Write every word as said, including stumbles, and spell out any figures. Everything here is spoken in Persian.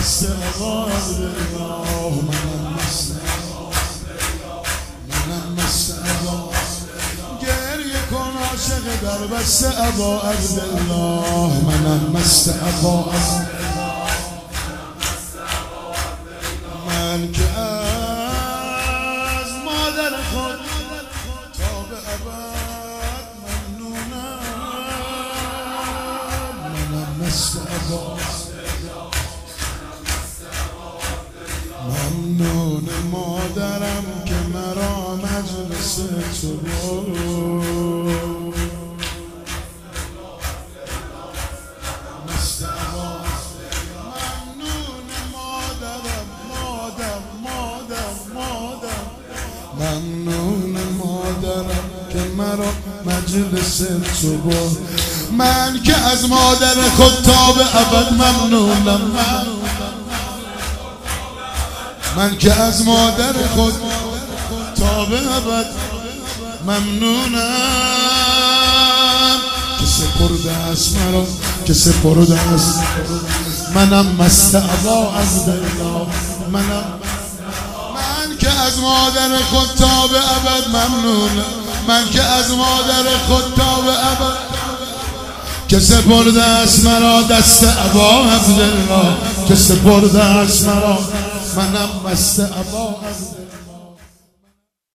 مست ابا عبدالله، منم مست منم مست ابا. گریه کن عاشق در بست ابا عبدالله، منم مست ابا عبدالله. من که از مادر خود تا به ابد ممنونم، منم مست ابا. ممنون مادرم که مرا مجلس تو برد، مست ابا. ممنون مادرم، مادر مادر مادر، ممنون مادرم که مرا مجلس تو برد. من که از مادر خود تا به ابد ممنونم، من که از مادر خود تا به ابد ممنونم. که سپرده است مرا، که سپرده است، منم مست ابا عبدالله، منم. من که از مادر خود تا به ابد ممنونم، من که از مادر خود تا به ابد، که سپرده است مرا دست ابا عبدالله، که سپرده است مرا، منم مست ابا عبدالله.